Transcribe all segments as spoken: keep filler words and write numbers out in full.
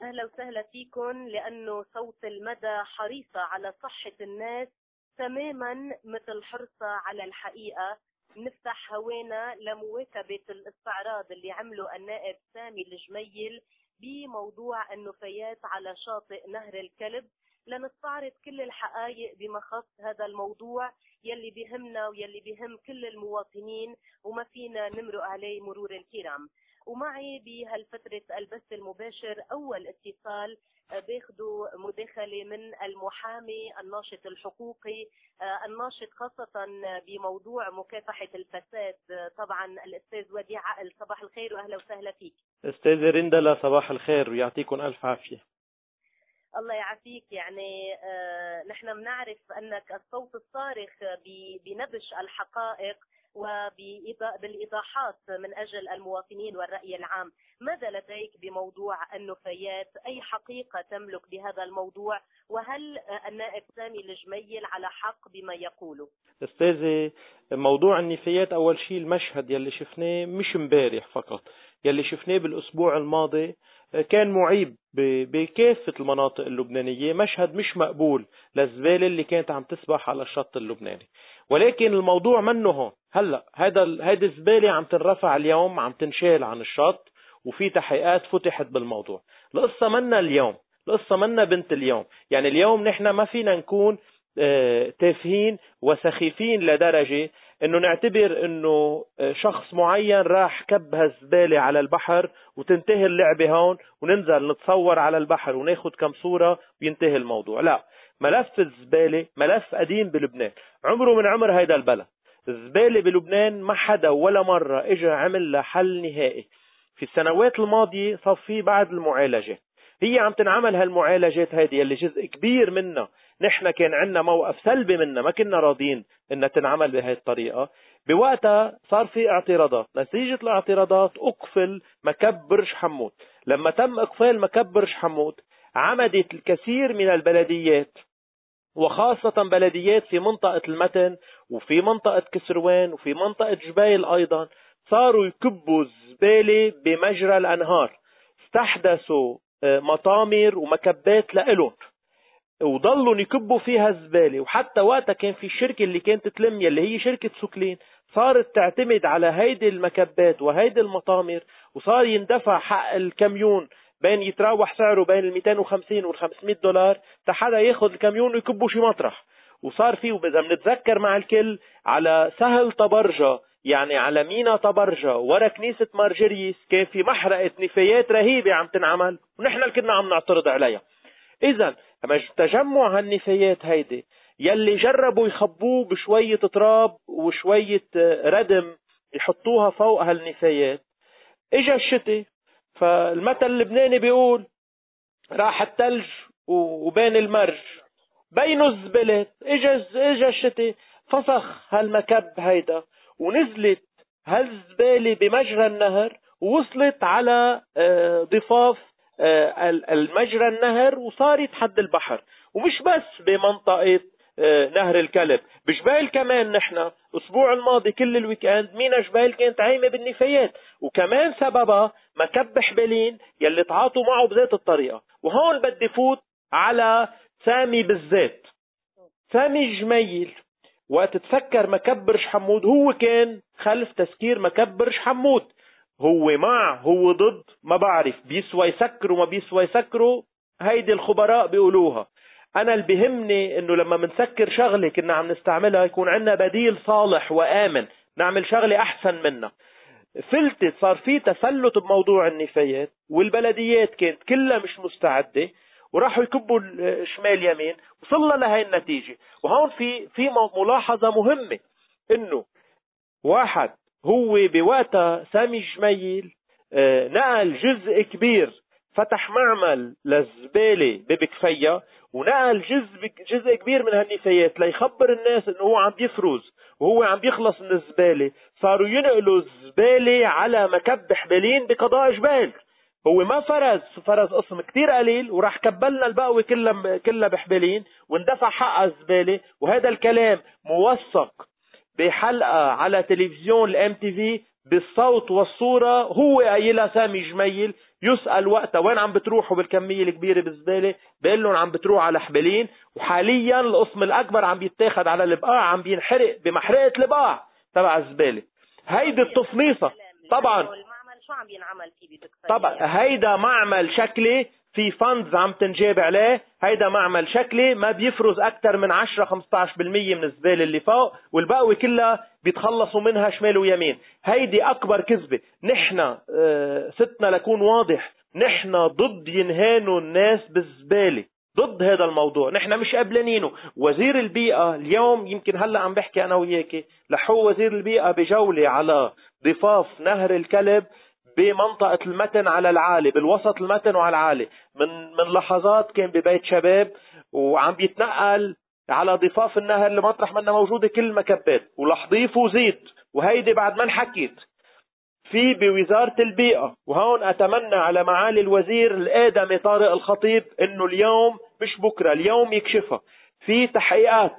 أهلا وسهلا فيكم. لأنه صوت المدى حريصة على صحة الناس تماما مثل حرصة على الحقيقة. نفتح هوانا لمواكبة الاستعراض اللي عمله النائب سامي الجميل بموضوع النفايات على شاطئ نهر الكلب، لنستعرض كل الحقائق بمخص هذا الموضوع يلي بيهمنا ويلي بيهم كل المواطنين وما فينا نمرق عليه مرور الكرام. ومعي بهالفترة البث المباشر أول اتصال باخدوا مداخلة من المحامي الناشط الحقوقي الناشط خاصة بموضوع مكافحة الفساد، طبعا الأستاذ وديع عقل. صباح الخير وأهلا وسهلا فيك. أستاذ رندلة صباح الخير ويعطيكم ألف عافية. الله يعافيك. يعني آه نحن بنعرف أنك الصوت الصارخ بنبش الحقائق وبالإيضاحات من أجل المواطنين والرأي العام. ماذا لديك بموضوع النفايات؟ أي حقيقة تملك بهذا الموضوع؟ وهل النائب سامي الجميل على حق بما يقوله؟ أستاذي، موضوع النفايات أول شيء المشهد يلي شفناه مش مبارح فقط، يلي شفناه بالأسبوع الماضي كان معيب بكافة المناطق اللبنانية. مشهد مش مقبول للزبالة اللي كانت عم تسبح على الشط اللبناني. ولكن الموضوع منه هون. هلا هذا هيدي الزبالة عم تنرفع اليوم، عم تنشال عن الشط وفي تحقيقات فتحت بالموضوع. القصة منا اليوم، القصة منا بنت اليوم. يعني اليوم نحن ما فينا نكون اه تافهين وسخيفين لدرجة انه نعتبر انه شخص معين راح كب هالزبالة على البحر وتنتهي اللعبة هون وننزل نتصور على البحر وناخد كم صورة وينتهي الموضوع. لا، ملف الزبالة ملف قديم بلبنان، عمره من عمر هيدا البلد. الزبالة بلبنان ما حدا ولا مرة اجى عمل لها حل نهائي. في السنوات الماضية صار في بعض المعالجات، هي عم تنعمل هالمعالجات هيدي اللي جزء كبير منها نحن كان عندنا موقف سلبي منها، ما كنا راضين انها تنعمل بهي الطريقة. بوقتها صار في اعتراضات، نتيجة الاعتراضات اقفل مكب برج حمود. لما تم اقفال مكب برج حمود عمدت الكثير من البلديات وخاصة بلديات في منطقة المتن وفي منطقة كسروان وفي منطقة جبايل أيضا، صاروا يكبوا الزبالة بمجرى الأنهار. استحدثوا مطامر ومكبات لإلهم وضلوا يكبوا فيها الزبالة. وحتى وقتها كان في الشركة اللي كانت تلم يلي هي شركة سوكلين صارت تعتمد على هيدي المكبات وهيدي المطامر، وصار يندفع حق الكاميون بين يتراوح سعره بين ال مئتين وخمسين وال خمسمئة دولار تحدا ياخذ الكاميون ويكبوا شي مطرح. وصار فيه، وإذا بنتذكر مع الكل، على سهل طبرجة، يعني على مينا طبرجة ورا كنيسة مارجريس، كان في محرقة نفايات رهيبة عم تنعمل ونحن اللي كنا عم نعترض عليها. إذا تجمع هالنفايات هيدي يلي جربوا يخبوه بشوية تراب وشوية ردم يحطوها فوق هالنفايات، اجا الشتي. فالمثل اللبناني بيقول راح التلج وبين المرج بينه الزبلت. اجا اجا الشتي فسخ هالمكب هيدا ونزلت هالزبالة بمجرى النهر ووصلت على ضفاف المجرى النهر وصارت حد البحر. ومش بس بمنطقة نهر الكلب، بجبال كمان. نحن اسبوع الماضي كل الويكاند مينا جبال كانت عايمة بالنفايات، وكمان سببها مكب حبلين يلي تعاطوا معه بذات الطريقة. وهون بدي فوت على سامي بالذات. سامي جميل وقت تفكر مكب برج حمود هو كان خلف تسكير مكب برج حمود. هو مع هو ضد ما بعرف، بيسوى يسكروا ما بيسوى يسكروا، هيدي الخبراء بيقولوها. انا اللي بيهمني انه لما منسكر شغله كنا عم نستعملها يكون عندنا بديل صالح وآمن، نعمل شغله احسن منها. فلتت صار في تفلت بموضوع النفايات والبلديات كانت كلها مش مستعدة وراحوا يكبوا شمال يمين، وصلنا لهي النتيجة. وهون في في ملاحظة مهمة، انه واحد هو بوقتها سامي جميل نقل جزء كبير، فتح معمل للزبالة ببكفية ونقل جزء جزء كبير من هالنفايات ليخبر الناس انه هو عم بيفرز وهو عم بيخلص من الزبالة. صاروا ينقلوا الزبالة على مكب حبالين بقضاء جبال. هو ما فرز، فرز قسم كتير قليل وراح كبلنا البقوة كلها كلها بحبالين واندفع حق الزبالة. وهذا الكلام موثق بحلقة على تلفزيون الام تي في بالصوت والصورة، هو قايلها سامي جميل يسأل وقتها وين عم بتروحوا بالكمية الكبيرة بالزبالة، بيقول لهم عم بتروح على حبلين، وحاليا القسم الأكبر عم بيتاخد على البقاع، عم بينحرق بمحرقة البقاع تبع الزبالة. هيدي التفنيصة طبعا. المعمل شو عم بينعمل فيه بدكتور؟ طبعا هيدا معمل شكلي في فندز عم تنجاب عليه، هيدا معمل شكلي ما بيفرز اكثر من عشرة خمسة عشر بالمية من الزبالة اللي فوق، والباقي كلها بيتخلصوا منها شمال ويمين. هيدي اكبر كذبة. نحن اه ستنا لكون واضح، نحن ضد ينهانوا الناس بالزبالة، ضد هذا الموضوع، نحن مش قبلانينه. وزير البيئة اليوم يمكن هلا عم بحكي انا وياكي، لحو وزير البيئة بجولة على ضفاف نهر الكلب بمنطقة المتن على العالي، بالوسط المتن وعلى العالي، من من لحظات كان ببيت شباب وعم بيتنقل على ضفاف النهر لمطرح منها موجودة كل المكبات ولحضيف وزيت. وهيدي بعد ما انحكيت في بوزارة البيئة. وهون أتمنى على معالي الوزير الآدمي طارق الخطيب إنه اليوم مش بكرة، اليوم يكشفها. في تحقيقات،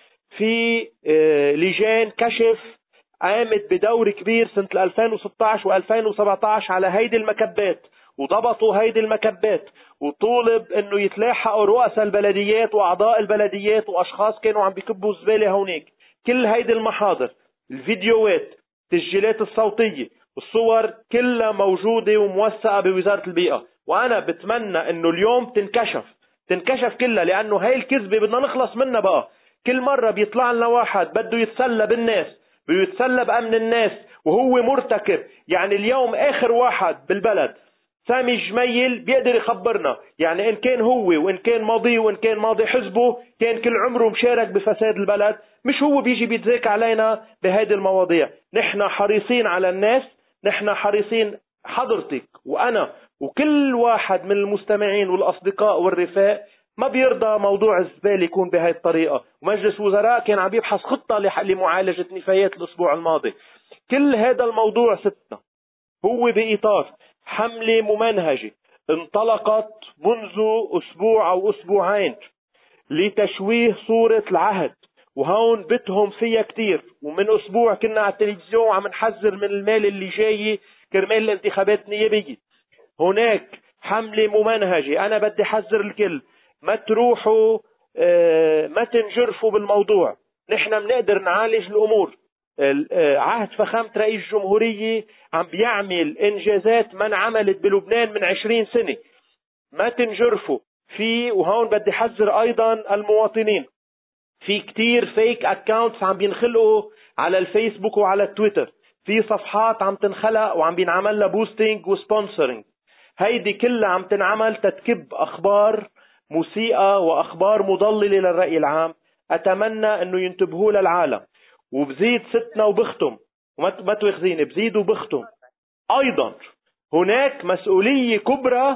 في اه لجان كشف قامت بدور كبير سنة ألفين وستة عشر وألفين وسبعة عشر على هيدي المكبات، وضبطوا هيدي المكبات، وطولب انه يتلاحقوا رؤساء البلديات واعضاء البلديات واشخاص كانوا عم بيكبوا الزبالة هونيك. كل هيدي المحاضر، الفيديوهات، التسجيلات الصوتية، الصور كلها موجودة وموثقة بوزارة البيئة. وانا بتمنى انه اليوم تنكشف تنكشف كلها، لانه هاي الكذبة بدنا نخلص منها بقى. كل مرة بيطلع لنا واحد بده يتسلى بالناس، بيتسلى بأمن الناس وهو مرتكب. يعني اليوم آخر واحد بالبلد سامي جميل بيقدر يخبرنا، يعني إن كان هو وإن كان ماضي وإن كان ماضي حزبه كان كل عمره مشارك بفساد البلد، مش هو بيجي بيتذاك علينا بهذه المواضيع. نحن حريصين على الناس، نحن حريصين، حضرتك وأنا وكل واحد من المستمعين والأصدقاء والرفاق ما بيرضى موضوع الزبالة يكون بهاي الطريقة. ومجلس وزراء كان عم يبحث خطة لمعالجة نفايات الأسبوع الماضي. كل هذا الموضوع ستنا هو بإطار حملة ممنهجة انطلقت منذ أسبوع أو أسبوعين لتشويه صورة العهد، وهون بتهم فيها كتير. ومن أسبوع كنا على التلفزيون عم نحذر من المال اللي جاي كرمال الانتخابات النيابية. هناك حملة ممنهجة، أنا بدي حذر الكل، ما تروحوا اه ما تنجرفوا بالموضوع. نحن بنقدر نعالج الأمور. اه عهد فخامة رئيس الجمهورية عم بيعمل إنجازات ما انعملت بلبنان من عشرين سنة، ما تنجرفوا في. وهون بدي حذر أيضا المواطنين، في كتير فيك أكاونتس عم بينخلقوا على الفيسبوك وعلى التويتر، في صفحات عم تنخلق وعم بينعمل لها بوستينج وسبونسرنج. هيدي كلها عم تنعمل تتكب أخبار مسيئة وأخبار مضللة للرأي العام. أتمنى أنه ينتبهوا للعالم. وبزيد ستنا وبختم، وما تواخذيني، بزيد وبختم أيضا هناك مسؤولية كبرى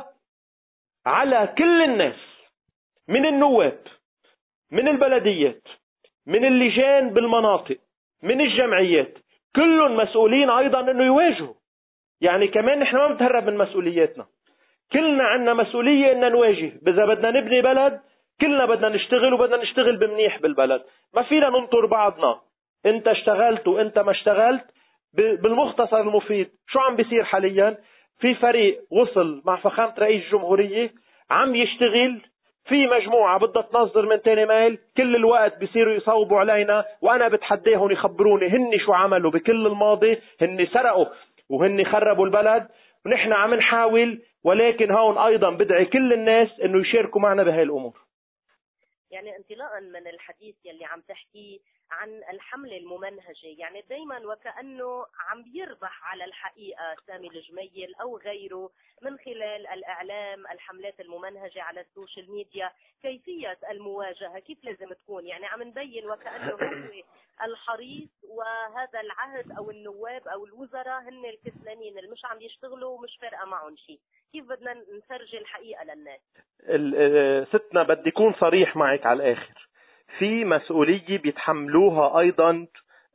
على كل الناس، من النواب، من البلديات، من اللجان بالمناطق، من الجمعيات، كلهم مسؤولين أيضا أنه يواجهوا. يعني كمان نحن ما بنتهرب من مسؤولياتنا، كلنا عنا مسؤولية أن نواجه. إذا بدنا نبني بلد كلنا بدنا نشتغل، وبدنا نشتغل بمنيح بالبلد. ما فينا ننطر بعضنا، انت اشتغلت وانت ما اشتغلت. بالمختصر المفيد شو عم بيصير حاليا؟ في فريق وصل مع فخامة رئيس الجمهورية عم يشتغل، في مجموعة بدها تنظر من تاني مايل، كل الوقت بيصيروا يصوبوا علينا. وانا بتحديهم يخبروني هن شو عملوا بكل الماضي. هن سرقوا وهن خربوا البلد، ونحن عم نحاول. ولكن هون ايضا بدعي كل الناس انه يشاركوا معنا بهاي الامور. يعني انطلاقا من الحديث يلي عم تحكي عن الحملة الممنهجة، يعني دايما وكأنه عم بيربح على الحقيقة سامي الجميل أو غيره من خلال الإعلام، الحملات الممنهجة على السوشيال ميديا. كيفية المواجهة كيف لازم تكون؟ يعني عم نبين وكأنه هو الحريص، وهذا العهد أو النواب أو الوزراء هن الكسلانين اللي مش عم يشتغلوا ومش فارقة معهم شيء. كيف بدنا نفرجي الحقيقة للناس؟ ستنا بدي يكون صريح معك على الآخر. في مسؤولية بيتحملوها أيضا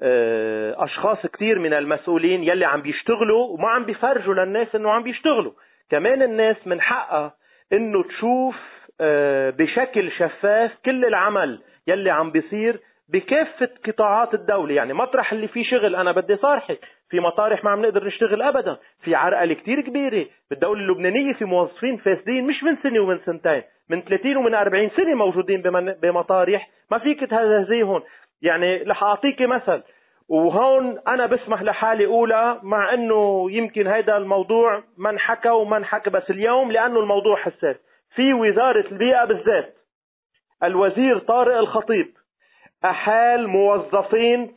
أشخاص كتير من المسؤولين يلي عم بيشتغلوا وما عم بيفرجوا للناس إنه عم بيشتغلوا. كمان الناس من حقها إنه تشوف بشكل شفاف كل العمل يلي عم بيصير بكافة قطاعات الدولة. يعني مطرح اللي فيه شغل أنا بدي صارحك، في مطارح ما عم نقدر نشتغل أبدا، في عرقلة كتير كبيرة بالدولة اللبنانية، في موظفين فاسدين مش من سنة ومن سنتين، من ثلاثين ومن أربعين سنة موجودين بمطارح ما فيك تهزيهم. يعني رح أعطيك مثل، وهون أنا بسمح لحالي أولى، مع أنه يمكن هيدا الموضوع من حكى ومن حكى، بس اليوم لأنه الموضوع حساس، في وزارة البيئة بالذات الوزير طارق الخطيب أحال موظفين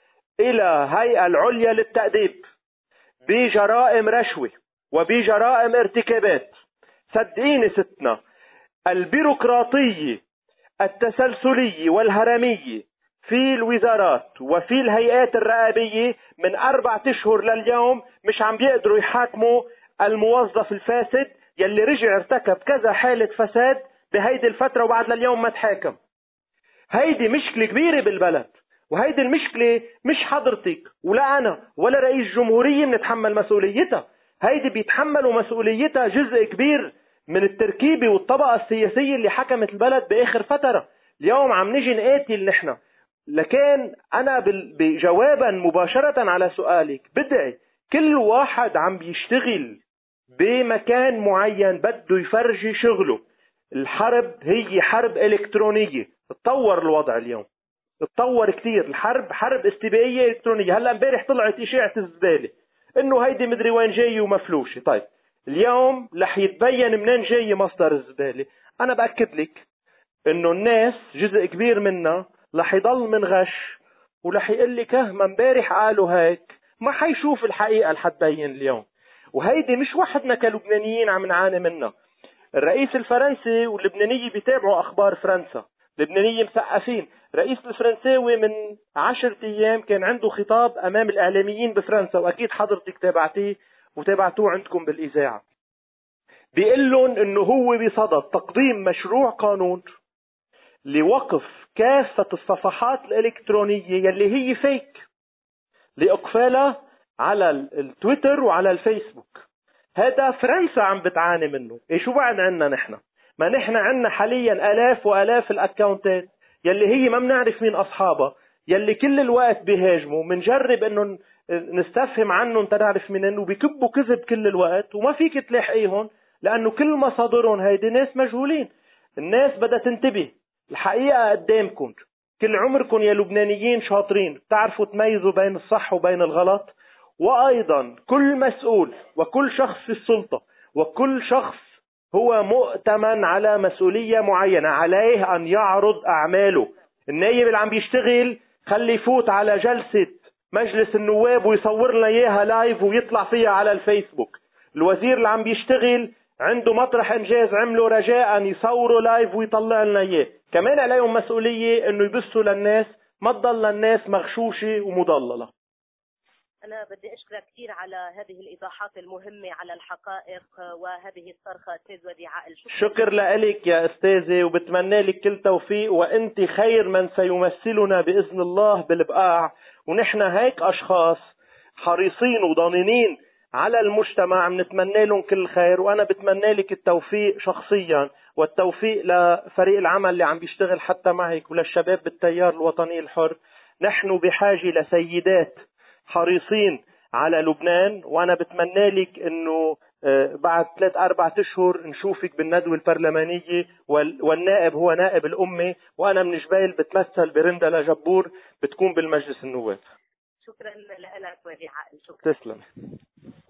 إلى هيئة العليا للتأديب بجرائم رشوة وبجرائم ارتكابات. صدقيني ستنا، البيروقراطية التسلسلية والهرمية في الوزارات وفي الهيئات الرقابية من أربعة أشهر لليوم مش عم بيقدروا يحاكموا الموظف الفاسد يلي رجع ارتكب كذا حالة فساد بهيدي الفترة وبعد لليوم ما تحاكم. هيدي مشكلة كبيرة بالبلد، وهيدي المشكلة مش حضرتك ولا أنا ولا رئيس جمهورية بنتحمل مسؤوليتها، هيدي بيتحملوا مسؤوليتها جزء كبير من التركيبة والطبقة السياسية اللي حكمت البلد بآخر فترة. اليوم عم نجي نقاتل نحن. لكن أنا بجوابا مباشرة على سؤالك بدعي كل واحد عم بيشتغل بمكان معين بده يفرجي شغله. الحرب هي حرب إلكترونية، تطور الوضع اليوم، تطور كتير. الحرب حرب استباقية إلكترونية. هلا امبارح طلعت إشاعة الزبالة إنه هيدي مدري وين جاي ومفلوشة. طيب اليوم رح يتبين منين جاي مصدر الزبالة. أنا بأكد لك إنه الناس جزء كبير منا رح يضل من غش، ورح يقول لك ما امبارح قالوا هيك، ما حيشوف الحقيقة لحتبين اليوم. وهيدي مش وحدنا كلبنانيين عم نعاني منها. الرئيس الفرنسي واللبنانية بيتابعوا أخبار فرنسا، اللبنانية مثقفين. رئيس الفرنساوي من عشرة أيام كان عنده خطاب أمام الإعلاميين بفرنسا، وأكيد حضرتك تابعتيه وتابعتوه عندكم بالإذاعة. بيقول لهم إنه هو بصدد تقديم مشروع قانون لوقف كافة الصفحات الإلكترونية يلي هي فيك، لإقفالها على التويتر وعلى الفيسبوك. هذا فرنسا عم بتعاني منه. إيه شو بعد عنا نحن؟ ما نحن عنا حاليا آلاف وآلاف الأكاونتات يلي هي ما بنعرف مين أصحابها، يلي كل الوقت بيهاجموا، منجرب إنه نستفهم عنهم تنعرف منين، وبيكبوا كذب كل الوقت وما فيك تلاحقيهم لأنه كل مصادرهم هيدي ناس مجهولين. الناس بدها تنتبه، الحقيقة قدامكم، كل عمركم يا لبنانيين شاطرين بتعرفوا تميزوا بين الصح وبين الغلط. وأيضا كل مسؤول وكل شخص في السلطة وكل شخص هو مؤتمن على مسؤولية معينة عليه أن يعرض أعماله. النايب اللي عم بيشتغل خلي يفوت على جلسة مجلس النواب ويصور لنا إياها لايف ويطلع فيها على الفيسبوك. الوزير اللي عم بيشتغل عنده مطرح إنجاز عمله رجاء يصوروا لايف ويطلع لنا إياه. كمان عليهم مسؤولية إنه يبثوا للناس، ما تضل الناس مغشوشة ومضللة. أنا بدي أشكرك كثير على هذه الإيضاحات المهمة على الحقائق وهذه الصرخة أستاذ وديع عائل. شكر, شكر لك يا أستاذي، وبتمنى لك كل توفيق، وأنت خير من سيمثلنا بإذن الله بالبقاع. ونحن هيك أشخاص حريصين وضامنين على المجتمع، بنتمنى لهم كل خير. وأنا بتمنى لك التوفيق شخصيا، والتوفيق لفريق العمل اللي عم بيشتغل حتى معك، وللشباب بالتيار الوطني الحر. نحن بحاجة لسيدات حريصين على لبنان، وأنا بتمنى لك أنه بعد ثلاث أربعة أشهر نشوفك بالندوة البرلمانية، والنائب هو نائب الأمة، وأنا من جبيل بتمثل برندا لجبور بتكون بالمجلس النواب. شكرا لك وديع عائل. شكرا. تسلم.